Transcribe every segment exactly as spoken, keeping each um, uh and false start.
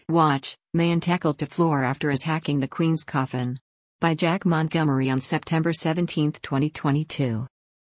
Watch, Man tackled to floor after attacking the Queen's coffin. By Jack Montgomery on September seventeenth, twenty twenty-two.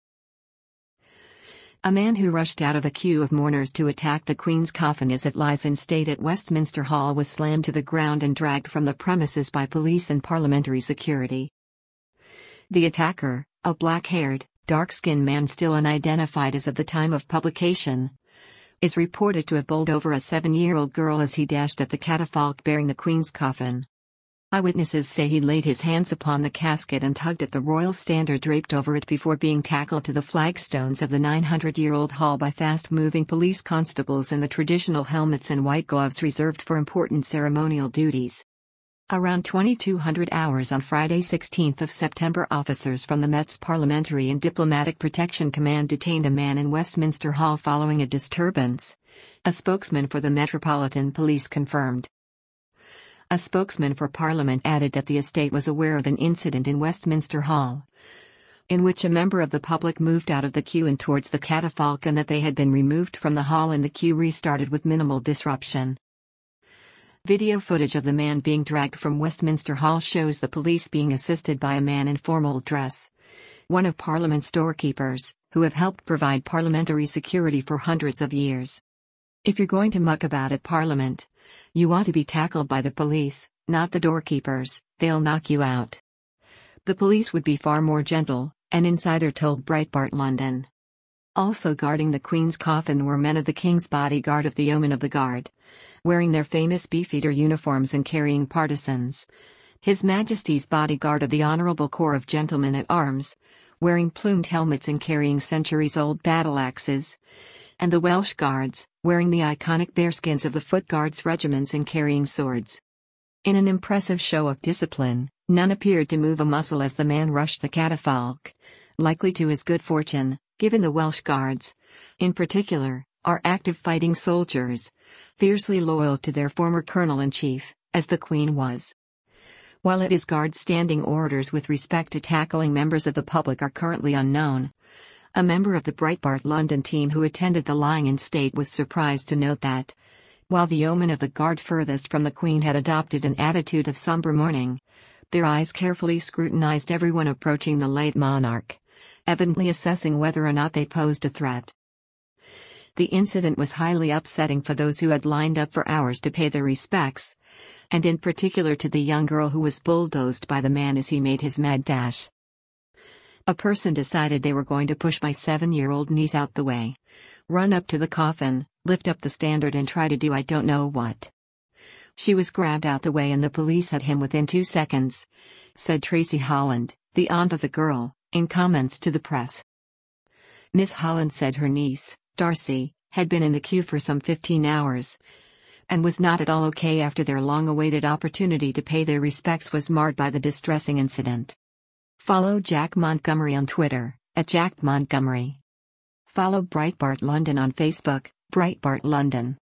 A man who rushed out of a queue of mourners to attack the Queen's coffin as it lies in state at Westminster Hall was slammed to the ground and dragged from the premises by police and parliamentary security. The attacker, a black-haired, dark-skinned man still unidentified as of the time of publication, is reported to have bowled over a seven-year-old girl as he dashed at the catafalque bearing the Queen's coffin. Eyewitnesses say he laid his hands upon the casket and tugged at the royal standard draped over it before being tackled to the flagstones of the nine hundred year old hall by fast-moving police constables in the traditional helmets and white gloves reserved for important ceremonial duties. Around twenty-two hundred hours on Friday, sixteenth of September, officers from the Met's Parliamentary and Diplomatic Protection Command detained a man in Westminster Hall following a disturbance, a spokesman for the Metropolitan Police confirmed. A spokesman for Parliament added that the estate was aware of an incident in Westminster Hall, in which a member of the public moved out of the queue and towards the catafalque and that they had been removed from the hall and the queue restarted with minimal disruption. Video footage of the man being dragged from Westminster Hall shows the police being assisted by a man in formal dress, one of Parliament's doorkeepers, who have helped provide parliamentary security for hundreds of years. If you're going to muck about at Parliament, you want to be tackled by the police, not the doorkeepers, they'll knock you out. The police would be far more gentle, an insider told Breitbart London. Also guarding the Queen's coffin were men of the King's bodyguard of the Yeomen of the Guard, wearing their famous Beefeater uniforms and carrying partisans. His Majesty's bodyguard of the Honourable Corps of Gentlemen at Arms, wearing plumed helmets and carrying centuries-old battle axes, and the Welsh Guards, wearing the iconic bearskins of the Foot Guards regiments and carrying swords. In an impressive show of discipline, none appeared to move a muscle as the man rushed the catafalque, likely to his good fortune, given the Welsh Guards, in particular, are active fighting soldiers, fiercely loyal to their former colonel-in-chief, as the Queen was. While it is Guards' standing orders with respect to tackling members of the public are currently unknown, a member of the Breitbart London team who attended the lying-in-state was surprised to note that, while the Yeomen of the Guard furthest from the Queen had adopted an attitude of somber mourning, their eyes carefully scrutinized everyone approaching the late monarch, evidently assessing whether or not they posed a threat. The incident was highly upsetting for those who had lined up for hours to pay their respects, and in particular to the young girl who was bulldozed by the man as he made his mad dash. A person decided they were going to push my seven-year-old niece out the way, run up to the coffin, lift up the standard and try to do I don't know what. She was grabbed out the way and the police had him within two seconds, said Tracy Holland, the aunt of the girl, in comments to the press. Miss Holland said her niece, Darcy, had been in the queue for some fifteen hours, and was not at all okay after their long-awaited opportunity to pay their respects was marred by the distressing incident. Follow Jack Montgomery on Twitter, at Jack Montgomery. Follow Breitbart London on Facebook, Breitbart London.